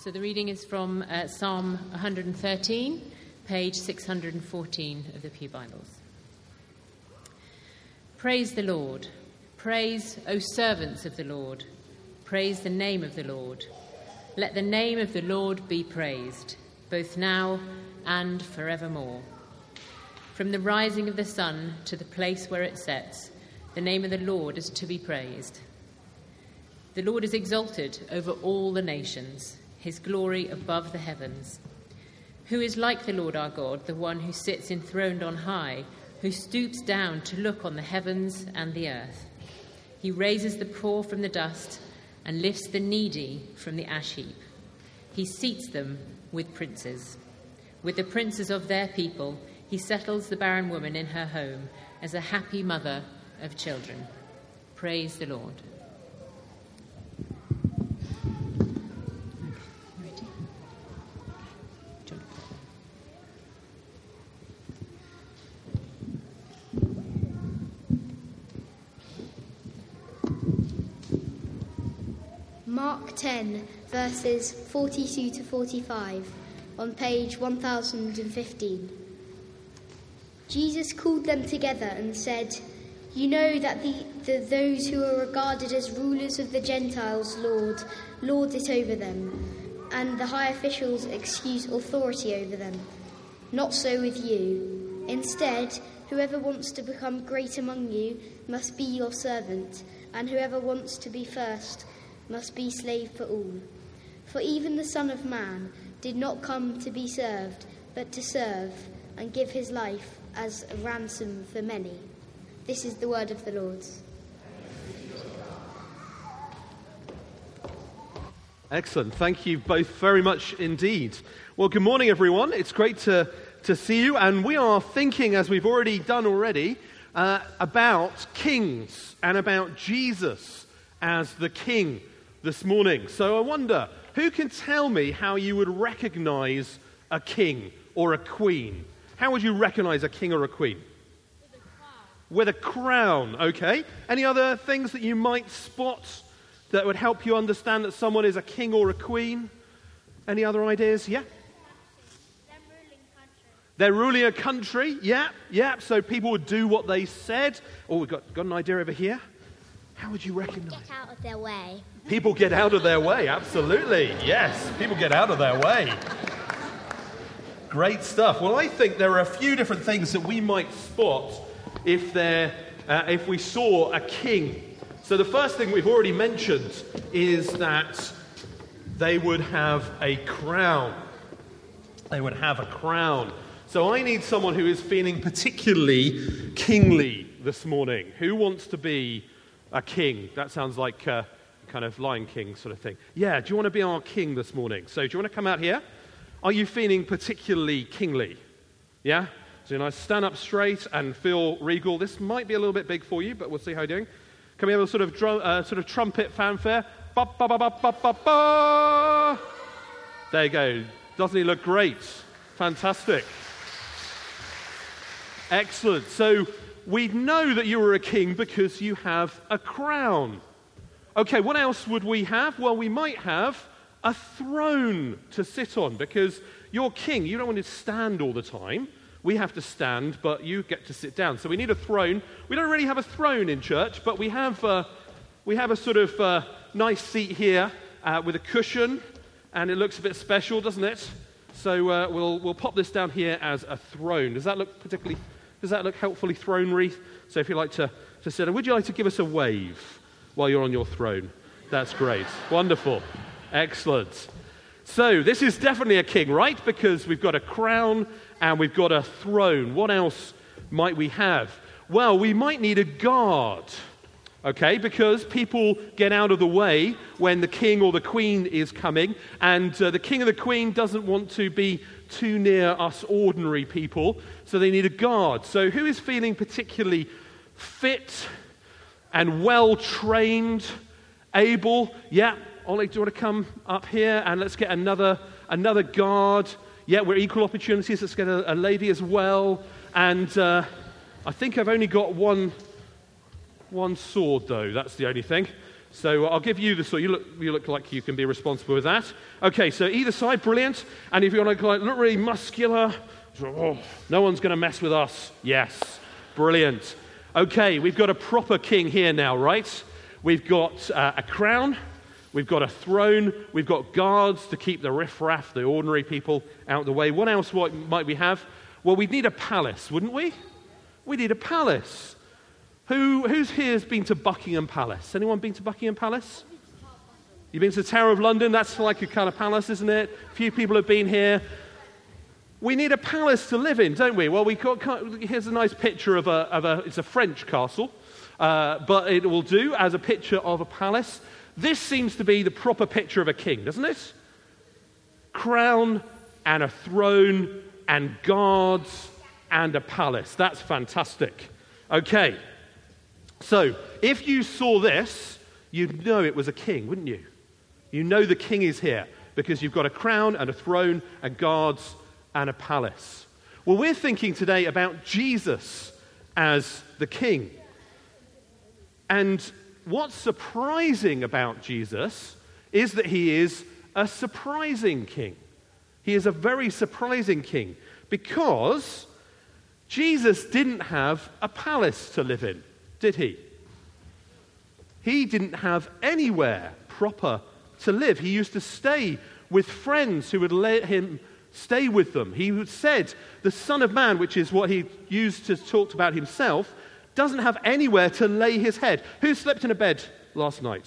So the reading is from Psalm 113, page 614 of the Pew Bibles. Praise the Lord. Praise, O servants of the Lord. Praise the name of the Lord. Let the name of the Lord be praised, both now and forevermore. From the rising of the sun to the place where it sets, the name of the Lord is to be praised. The Lord is exalted over all the nations, his glory above the heavens. Who is like the Lord our God, the one who sits enthroned on high, who stoops down to look on the heavens and the earth? He raises the poor from the dust and lifts the needy from the ash heap. He seats them with princes. With the princes of their people, he settles the barren woman in her home as a happy mother of children. Praise the Lord. Mark 10, verses 42 to 45, on page 1015. Jesus called them together and said, "You know that those who are regarded as rulers of the Gentiles lord it over them, and the high officials exercise authority over them. Not so with you. Instead, whoever wants to become great among you must be your servant, and whoever wants to be first must be slave for all. For even the Son of Man did not come to be served, but to serve and give his life as a ransom for many." This is the word of the Lord. Excellent. Thank you both very much indeed. Well, good morning, everyone. It's great to see you. And we are thinking, as we've already done about kings and about Jesus as the king this morning. So I wonder, who can tell me how you would recognize a king or a queen? How would you recognize a king or a queen? With a crown, okay. Any other things that you might spot that would help you understand that someone is a king or a queen? Any other ideas? Yeah? They're ruling a country, yeah. So people would do what they said. Oh, we've got an idea over here. How would you recognize? Get out of their way. People get out of their way, absolutely. Yes, people get out of their way. Great stuff. Well, I think there are a few different things that we might spot if we saw a king. So the first thing we've already mentioned is that they would have a crown. They would have a crown. So I need someone who is feeling particularly kingly this morning. Who wants to be a king? That sounds like a kind of Lion King sort of thing. Yeah, do you want to be our king this morning? So do you want to come out here? Are you feeling particularly kingly? Yeah? So nice, stand up straight and feel regal. This might be a little bit big for you, but we'll see how you're doing. Can we have a sort of trumpet fanfare? Ba, ba, ba, ba, ba, ba, ba. There you go. Doesn't he look great? Fantastic. Excellent. So we know that you are a king because you have a crown. Okay, what else would we have? Well, we might have a throne to sit on because you're king. You don't want to stand all the time. We have to stand, but you get to sit down. So we need a throne. We don't really have a throne in church, but we have a sort of nice seat here with a cushion, and it looks a bit special, doesn't it? So we'll pop this down here as a throne. Does that look helpfully throne-wreath? So if you'd like to sit, would you like to give us a wave while you're on your throne? That's great. Wonderful. Excellent. So this is definitely a king, right? Because we've got a crown and we've got a throne. What else might we have? Well, we might need a guard, okay? Because people get out of the way when the king or the queen is coming, and the king or the queen doesn't want to be too near us ordinary people, so they need a guard. So who is feeling particularly fit and well-trained, able? Yeah, Ollie, do you want to come up here and let's get another guard? Yeah, we're equal opportunities. Let's get a lady as well. And I think I've only got one sword, though. That's the only thing. So I'll give you the sort. You look like you can be responsible with that. Okay, so either side, brilliant. And if you want to look really muscular, no one's going to mess with us. Yes, brilliant. Okay, we've got a proper king here now, right? We've got a crown, we've got a throne, we've got guards to keep the riffraff, the ordinary people, out of the way. What else might we have? Well, we'd need a palace, wouldn't we? We need a palace. Who's here has been to Buckingham Palace? Anyone been to Buckingham Palace? You've been to the Tower of London? That's like a kind of palace, isn't it? A few people have been here. We need a palace to live in, don't we? Well, here's a nice picture of it's a French castle, but it will do as a picture of a palace. This seems to be the proper picture of a king, doesn't it? Crown and a throne and guards and a palace. That's fantastic. Okay, so if you saw this, you'd know it was a king, wouldn't you? You know the king is here because you've got a crown and a throne and guards and a palace. Well, we're thinking today about Jesus as the king. And what's surprising about Jesus is that he is a surprising king. He is a very surprising king because Jesus didn't have a palace to live in, did he? He didn't have anywhere proper to live. He used to stay with friends who would let him stay with them. He said the Son of Man, which is what he used to talk about himself, doesn't have anywhere to lay his head. Who slept in a bed last night?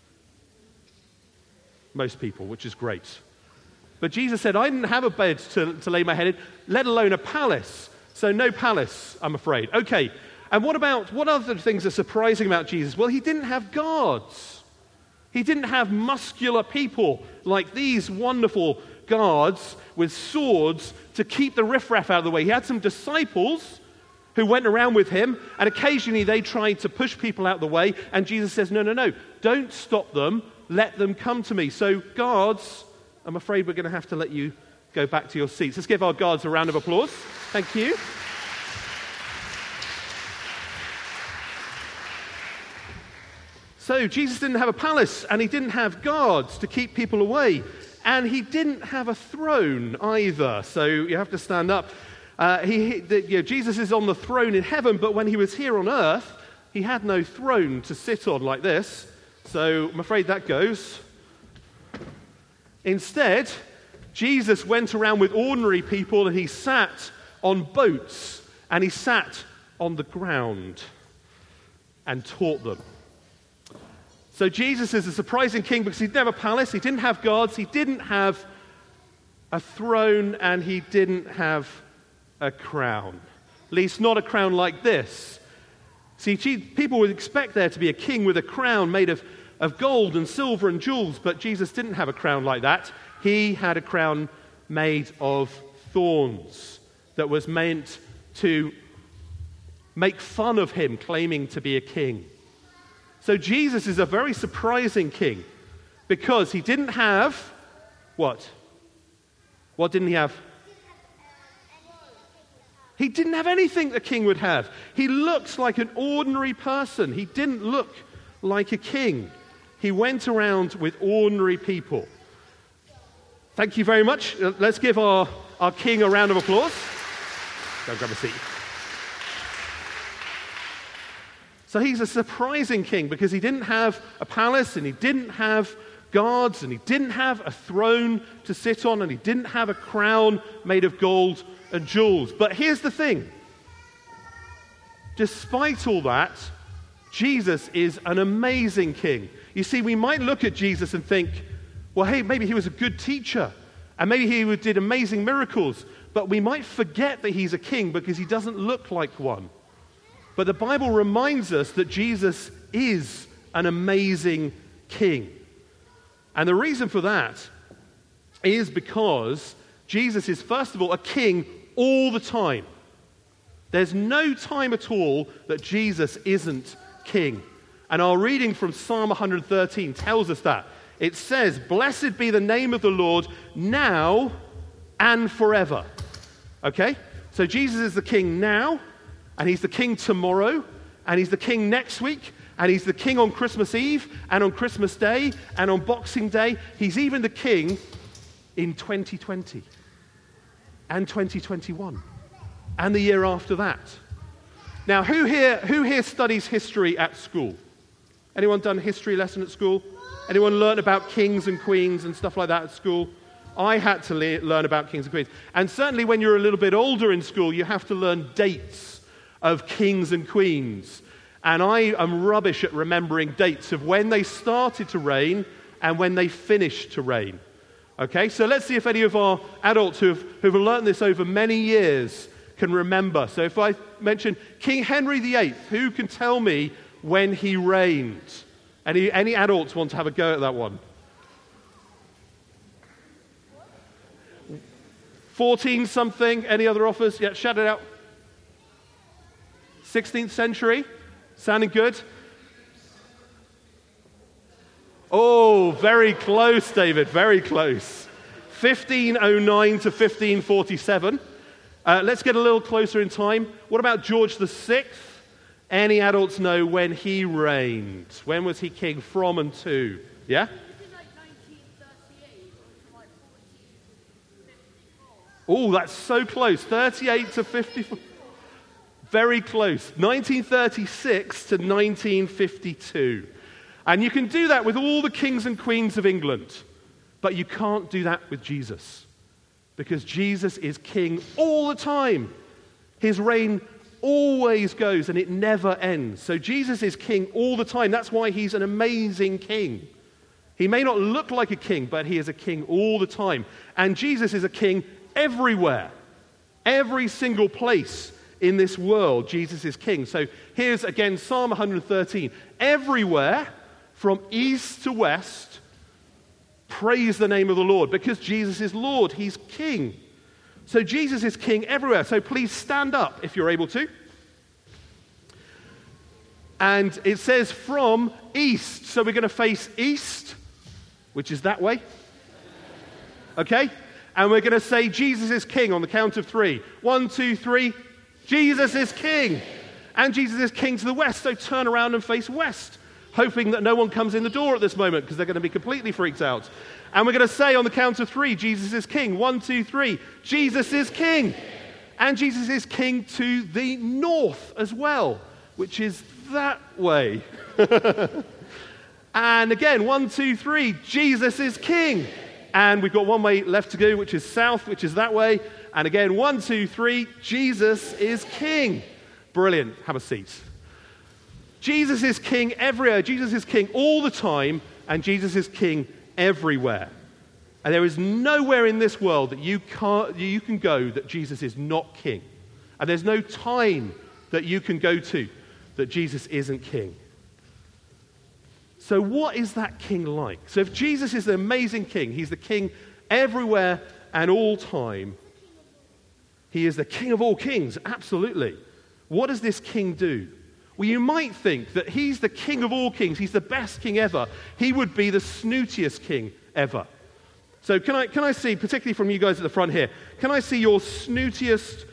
Most people, which is great. But Jesus said, I didn't have a bed to lay my head in, let alone a palace. So no palace, I'm afraid. Okay, and what other things are surprising about Jesus? Well, he didn't have guards. He didn't have muscular people like these wonderful guards with swords to keep the riffraff out of the way. He had some disciples who went around with him, and occasionally they tried to push people out of the way, and Jesus says, no, don't stop them, let them come to me. So guards, I'm afraid we're going to have to let you go back to your seats. Let's give our guards a round of applause. Thank you. So Jesus didn't have a palace, and he didn't have guards to keep people away, and he didn't have a throne either. So you have to stand up. Jesus is on the throne in heaven, but when he was here on earth, he had no throne to sit on like this. So I'm afraid that goes. Instead, Jesus went around with ordinary people, and he sat on boats, and he sat on the ground and taught them. So Jesus is a surprising king because he didn't have a palace, he didn't have guards, he didn't have a throne, and he didn't have a crown. At least not a crown like this. See, people would expect there to be a king with a crown made of gold and silver and jewels, but Jesus didn't have a crown like that. He had a crown made of thorns that was meant to make fun of him claiming to be a king. So Jesus is a very surprising king because he didn't have what? What didn't he have? He didn't have anything a king would have. He looked like an ordinary person. He didn't look like a king. He went around with ordinary people. Thank you very much. Let's give our king a round of applause. Go grab a seat. So he's a surprising king because he didn't have a palace, and he didn't have guards, and he didn't have a throne to sit on, and he didn't have a crown made of gold and jewels. But here's the thing. Despite all that, Jesus is an amazing king. You see, we might look at Jesus and think, well, hey, maybe he was a good teacher, and maybe he did amazing miracles, but we might forget that he's a king because he doesn't look like one. But the Bible reminds us that Jesus is an amazing king. And the reason for that is because Jesus is, first of all, a king all the time. There's no time at all that Jesus isn't king. And our reading from Psalm 113 tells us that. It says, "Blessed be the name of the Lord now and forever." Okay? So Jesus is the king now, and he's the king tomorrow, and he's the king next week, And he's the king on Christmas Eve and on Christmas Day and on Boxing Day. He's even the king in 2020 and 2021 and the year after that. Now, who here studies history at school? Anyone done a history lesson at school? Anyone learn about kings and queens and stuff like that at school? I had to learn about kings and queens. And certainly when you're a little bit older in school, you have to learn dates of kings and queens. And I am rubbish at remembering dates of when they started to reign and when they finished to reign. Okay, so let's see if any of our adults who've learned this over many years can remember. So if I mention King Henry VIII, who can tell me when he reigned? Any adults want to have a go at that one? 14 something. Any other offers? Yeah, shout it out. 16th century. Sounding good? Oh, very close, David. Very close. 1509 to 1547. Let's get a little closer in time. What about George VI? Any adults know when he reigned? When was he king from and to? Yeah? Oh, that's so close. 38 to 54. Very close. 1936 to 1952. And you can do that with all the kings and queens of England. But you can't do that with Jesus. Because Jesus is king all the time. His reign always goes and it never ends. So Jesus is king all the time. That's why he's an amazing king. He may not look like a king, but he is a king all the time. And Jesus is a king everywhere. Every single place in this world, Jesus is king. So here's again Psalm 113. Everywhere, from east to west, praise the name of the Lord, because Jesus is Lord. He's king. So Jesus is king everywhere. So please stand up if you're able to. And it says from east. So we're going to face east, which is that way. Okay? And we're going to say Jesus is king on the count of 3. 1, 2, 3. Jesus is king. And Jesus is king to the west. So turn around and face west, hoping that no one comes in the door at this moment because they're going to be completely freaked out. And we're going to say on the count of 3, Jesus is king. 1, 2, 3. Jesus is king. And Jesus is king to the north as well, which is that way. And again, 1, 2, 3. Jesus is king. And we've got one way left to go, which is south, which is that way. And again, 1, 2, 3. Jesus is king. Brilliant. Have a seat. Jesus is king everywhere. Jesus is king all the time. And Jesus is king everywhere. And there is nowhere in this world that you can go that Jesus is not king. And there's no time that you can go to that Jesus isn't king. So what is that king like? So if Jesus is the amazing king, he's the king everywhere and all time. He is the king of all kings, absolutely. What does this king do? Well, you might think that he's the king of all kings. He's the best king ever. He would be the snootiest king ever. So can I see, particularly from you guys at the front here, can I see your snootiest,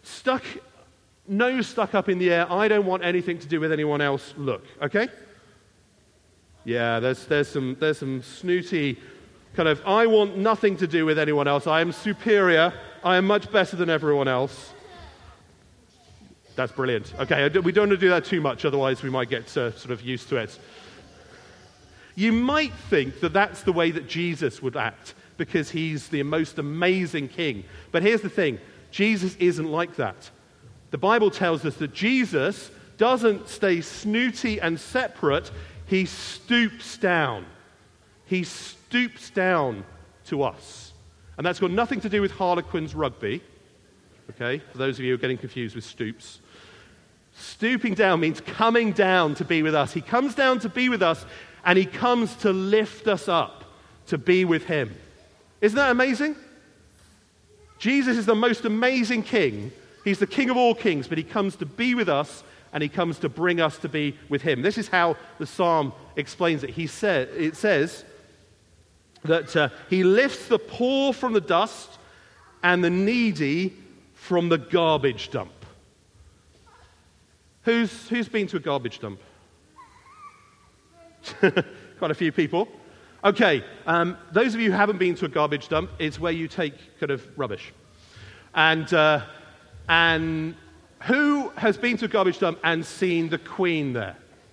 nose stuck up in the air, I don't want anything to do with anyone else look, okay? Yeah, there's some snooty kind of, I want nothing to do with anyone else. I am superior. I am much better than everyone else. That's brilliant. Okay, we don't want to do that too much, otherwise we might get sort of used to it. You might think that that's the way that Jesus would act, because he's the most amazing king. But here's the thing, Jesus isn't like that. The Bible tells us that Jesus doesn't stay snooty and separate, he stoops down. He stoops down to us. And that's got nothing to do with Harlequins rugby. Okay, for those of you who are getting confused with stoops. Stooping down means coming down to be with us. He comes down to be with us, and he comes to lift us up to be with him. Isn't that amazing? Jesus is the most amazing king. He's the king of all kings, but he comes to be with us, and he comes to bring us to be with him. This is how the psalm explains it. It says that he lifts the poor from the dust and the needy from the garbage dump. Who's been to a garbage dump? Quite a few people. Okay, those of you who haven't been to a garbage dump, it's where you take kind of rubbish. And who has been to a garbage dump and seen the Queen there?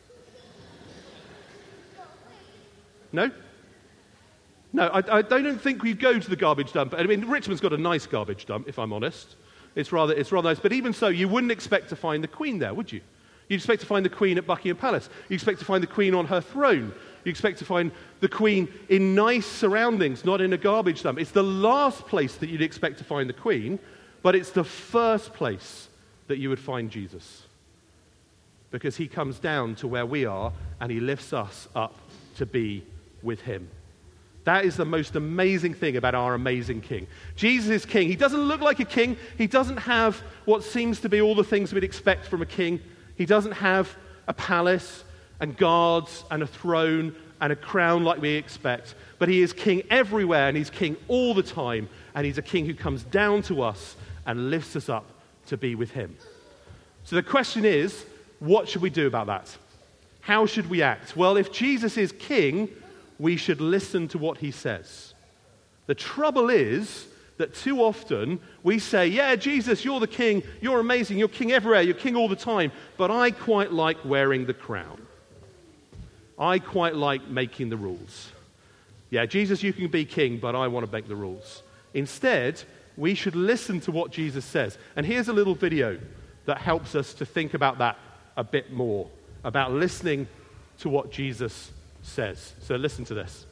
No? No, I don't think we go to the garbage dump. I mean, Richmond's got a nice garbage dump, if I'm honest. It's rather nice. But even so, you wouldn't expect to find the Queen there, would you? You'd expect to find the Queen at Buckingham Palace. You expect to find the Queen on her throne. You expect to find the Queen in nice surroundings, not in a garbage dump. It's the last place that you'd expect to find the Queen, but it's the first place that you would find Jesus. Because he comes down to where we are and he lifts us up to be with him. That is the most amazing thing about our amazing King. Jesus is King. He doesn't look like a king. He doesn't have what seems to be all the things we'd expect from a king. He doesn't have a palace and guards and a throne and a crown like we expect. But he is king everywhere, and he's king all the time. And he's a king who comes down to us and lifts us up to be with him. So the question is, what should we do about that? How should we act? Well, if Jesus is king, we should listen to what he says. The trouble is that too often we say, yeah, Jesus, you're the king, you're amazing, you're king everywhere, you're king all the time, but I quite like wearing the crown. I quite like making the rules. Yeah, Jesus, you can be king, but I want to make the rules. Instead, we should listen to what Jesus says. And here's a little video that helps us to think about that a bit more, about listening to what Jesus says. So listen to this.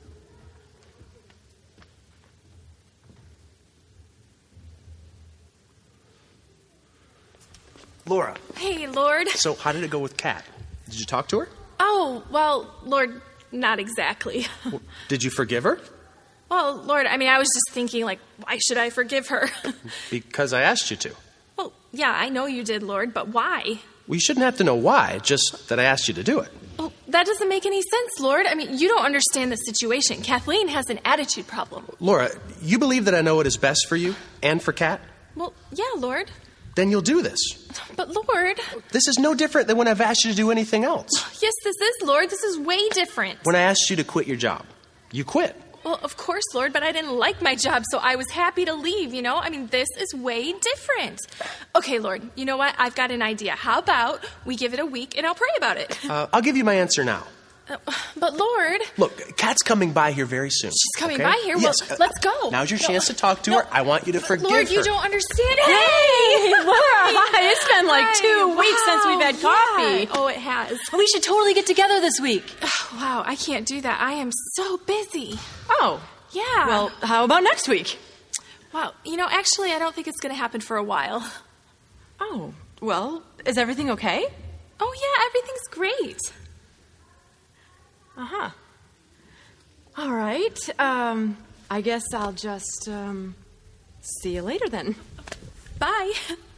Laura. Hey, Lord. So how did it go with Kat? Did you talk to her? Oh, well, Lord, not exactly. Well, did you forgive her? Well, Lord, I mean, I was just thinking, like, why should I forgive her? Because I asked you to. Well, yeah, I know you did, Lord, but why? Well, you shouldn't have to know why, just that I asked you to do it. Well, that doesn't make any sense, Lord. I mean, you don't understand the situation. Kathleen has an attitude problem. Laura, you believe that I know what is best for you and for Kat? Well, yeah, Lord. Then you'll do this. But, Lord... This is no different than when I've asked you to do anything else. Yes, this is, Lord. This is way different. When I asked you to quit your job, you quit. Well, of course, Lord, but I didn't like my job, so I was happy to leave, you know? I mean, this is way different. Okay, Lord, you know what? I've got an idea. How about we give it a week and I'll pray about it? I'll give you my answer now. But, Lord... Look, Kat's coming by here very soon. She's coming okay? by here? Yes. Well, let's go. Now's your chance to talk to her. I want you to forgive her. Lord, you don't understand. Hey, Laura, hi. It's been like Hi. 2 weeks since we've had coffee. Yeah. Oh, it has. We should totally get together this week. Wow, I can't do that. I am so busy. Oh. Yeah. Well, how about next week? Wow, you know, actually, I don't think it's going to happen for a while. Oh, well, is everything okay? Oh, yeah, everything's great. Uh-huh. All right. I guess I'll just, see you later then. Bye.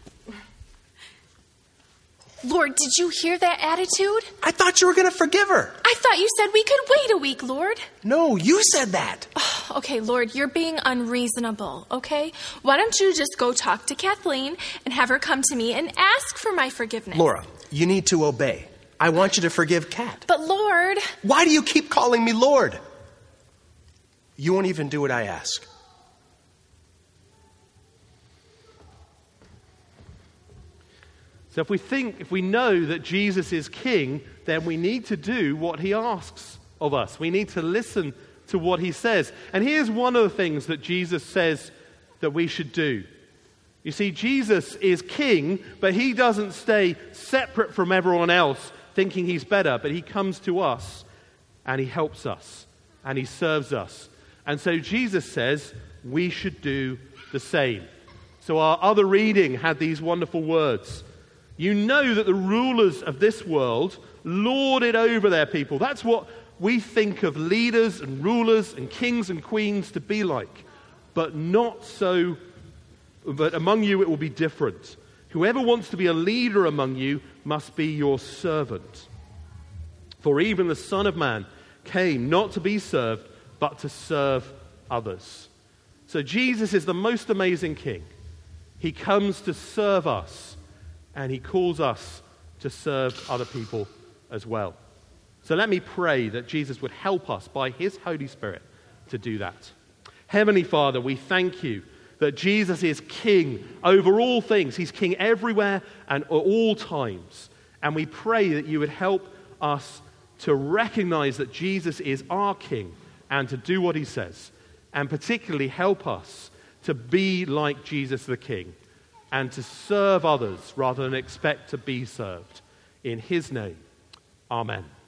Lord, did you hear that attitude? I thought you were going to forgive her. I thought you said we could wait a week, Lord. No, you said that. Okay, Lord, you're being unreasonable, okay? Why don't you just go talk to Kathleen and have her come to me and ask for my forgiveness? Laura, you need to obey. I want you to forgive Kat. But, Lord... Why do you keep calling me Lord? You won't even do what I ask. So if we know that Jesus is king, then we need to do what he asks of us. We need to listen to what he says. And here's one of the things that Jesus says that we should do. You see, Jesus is king, but he doesn't stay separate from everyone else thinking he's better, but he comes to us and he helps us and he serves us. And so Jesus says we should do the same. So our other reading had these wonderful words. You know that the rulers of this world lord it over their people. That's what we think of leaders and rulers and kings and queens to be like. But not so, but among you it will be different. Whoever wants to be a leader among you must be your servant. For even the Son of Man came not to be served, but to serve others. So Jesus is the most amazing king. He comes to serve us, and he calls us to serve other people as well. So let me pray that Jesus would help us by his Holy Spirit to do that. Heavenly Father, we thank you that Jesus is king over all things. He's king everywhere and at all times. And we pray that you would help us to recognize that Jesus is our king and to do what he says. And particularly help us to be like Jesus the king and to serve others rather than expect to be served. In his name, amen.